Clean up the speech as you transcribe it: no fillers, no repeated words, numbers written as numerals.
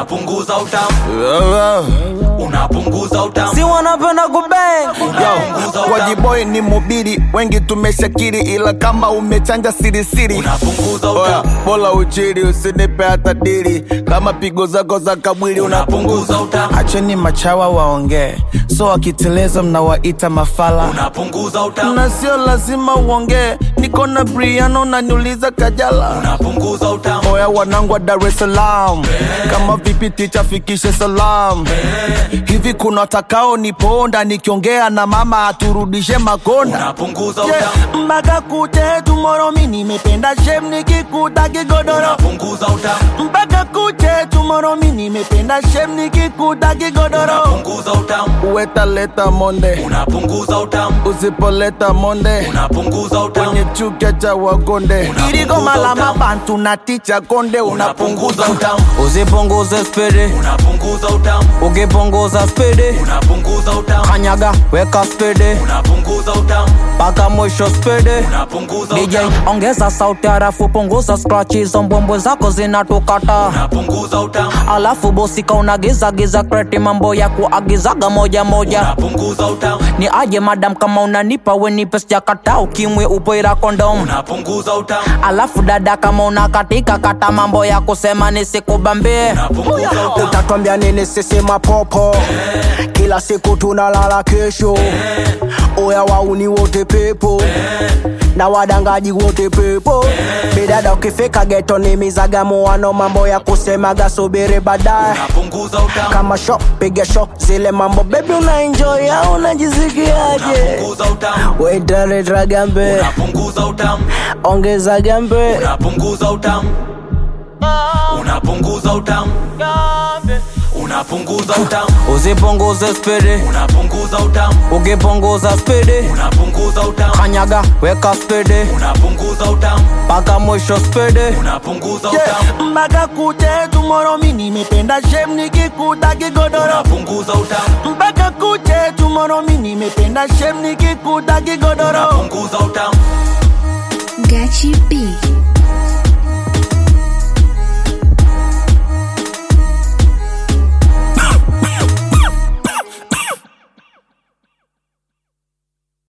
unapunguza utamu. Unapunguza utamu. Si wanapenda kubang. Wajiboy ni mubiri, wengi tumeshakiri, ila kama umechanja siri siri unapunguza utamu. Bola uchiri usinipe hata dili, kama pigo zako za kabwili unapunguza utamu. Acheni machawa waongee, so wakiteleza mnawaita mafala. Unapunguza utamu. Na sio lazima uongee, niko na Briano na niuliza Kajala. Unapunguza utamu. Oya wanangu wa Dar es Salaam, kama vipi ticha fikishe salam. Hivi kuna takao niponda, nikiongea na mama aturudishe makonda. Unapunguza utamu. Mpaka kute tomorrow mimi nimependa shem nikikuta kigodoro. Unapunguza utamu. Mpaka kute tomorrow mimi nimependa shem nikikuta kigodoro. Unapunguza utamu. Uweta leta monde, unapunguza utamu. Usipoleta monde, unapunguza utamu. Kwenye chukia cha wagonde, iriko malama bantu na ticha konde. Unapunguza utamu. Usipunguze spede, unapunguza utamu. Ukipunguza spede, unapunguza utamu. Kanyaga weka spede, unapunguza utamu. paka mwisho spede. Unapunguza DJ utamu. ongeza sauti harafu punguza scratches, mbwembwe zako zinatukata. Unapunguza utamu. Alafu bosi kaunagiza giza kreti, mambo ya kuagizaga moja moja. Unapunguza utamu. Ni aje madam kama unanipa we nipe sijakata, ukimwe upoira kondom. Unapunguza utamu. Alafu dada kama unakatika kata, mambo ya kusema nisikubambie. Unapunguza utamu. Utatuambia nini sisi mapopo? Kila siku tunalala kesho. Oya wauni wote pepo, na wadangaji wote pepo. Bidada ukifika ghetto ni mizaga muano, mambo ya kusemaga subiri baadaye. Unapunguza utamu. Kama show piga show zile mambo, baby una enjoy au unajisikiaje? Unapunguza utamu. Wetare dragambe, unapunguza utamu. ongeza gambe. Unapunguza utamu. Unapunguza utamu. Unapunguza utamu. Usipunguze spede, unapunguza utamu. Ukipunguza spede, unapunguza utamu. Kanyaga weka spede, unapunguza utamu. paka mwisho spede. Unapunguza utamu. Mpaka kute tomorrow mimi nimependa shem nikikuta kigodoro. Unapunguza utamu. Mpaka kute tomorrow mimi nimependa shem nikikuta kigodoro. Unapunguza utamu. Gachi B.